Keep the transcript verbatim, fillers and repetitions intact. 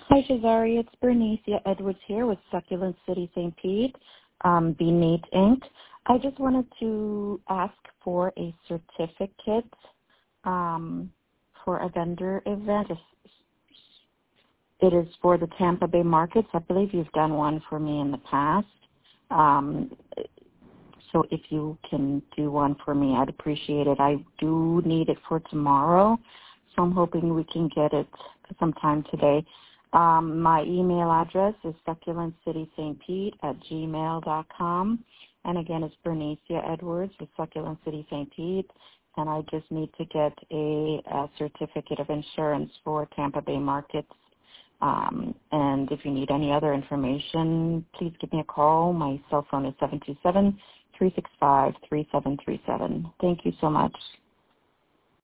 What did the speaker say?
Hi, Shazari. It's Bernicia Edwards here with Succulent City Saint Pete, um, Be Neat Incorporated. I just wanted to ask for a certificate um, for a vendor event. It is for the Tampa Bay markets. I believe you've done one for me in the past. Um, so if you can do one for me, I'd appreciate it. I do need it for tomorrow, so I'm hoping we can get it sometime today. Um, my email address is succulentcitysaintpete at gmail dot com. And again, it's Bernicia Edwards with Succulent City Saint Pete. And I just need to get a, a certificate of insurance for Tampa Bay markets. Um, and if you need any other information, please give me a call. My cell phone is seven two seven, three six five, three seven three seven. Thank you so much.